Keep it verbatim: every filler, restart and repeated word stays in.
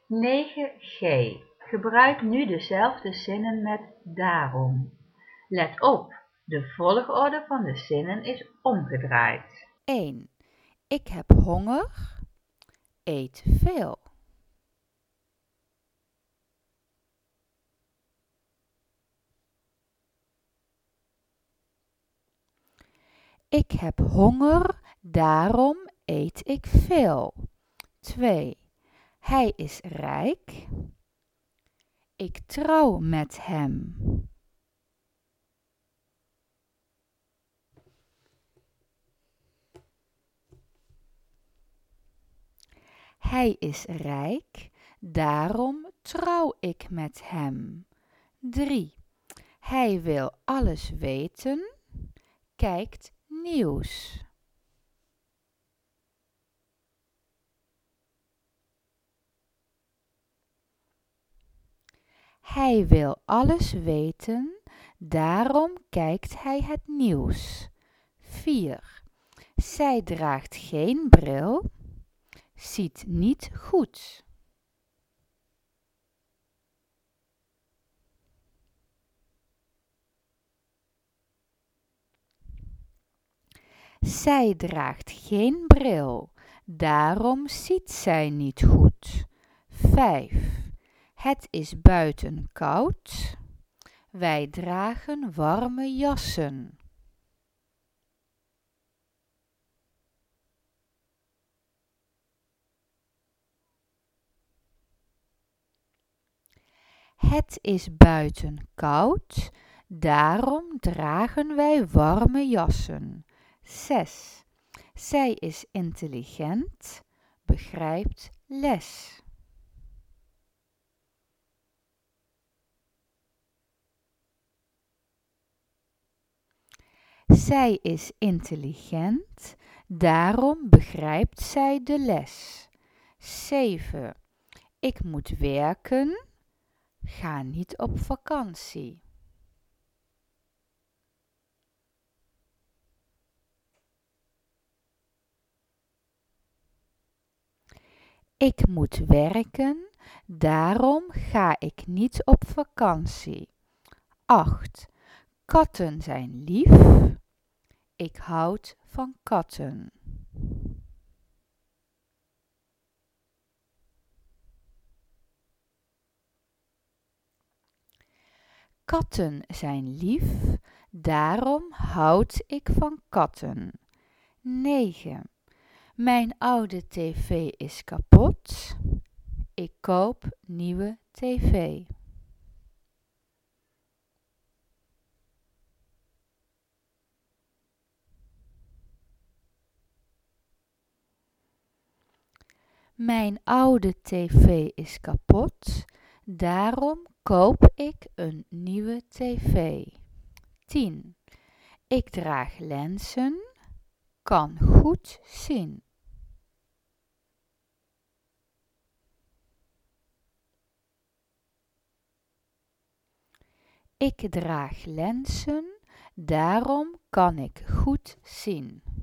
negen G. Gebruik nu dezelfde zinnen met daarom. Let op, de volgorde van de zinnen is omgedraaid. één. Ik heb honger. Eet veel. Ik heb honger, daarom eet ik veel. twee. Hij is rijk. Ik trouw met hem. Hij is rijk, daarom trouw ik met hem. drie. Hij wil alles weten, kijkt nieuws. Hij wil alles weten, daarom kijkt hij het nieuws. vier. Zij draagt geen bril, ziet niet goed. Zij draagt geen bril, daarom ziet zij niet goed. vijf. Het is buiten koud, wij dragen warme jassen. Het is buiten koud, daarom dragen wij warme jassen. zes. Zij is intelligent, begrijpt les. Zij is intelligent, daarom begrijpt zij de les. zeven. Ik moet werken, ga niet op vakantie. Ik moet werken, daarom ga ik niet op vakantie. acht. Katten zijn lief, ik houd van katten. Katten zijn lief, daarom houd ik van katten. negen. Mijn oude tv is kapot, ik koop nieuwe tv. Mijn oude tv is kapot, daarom koop ik een nieuwe tv. tien. Ik draag lenzen, kan goed zien. Ik draag lenzen, daarom kan ik goed zien.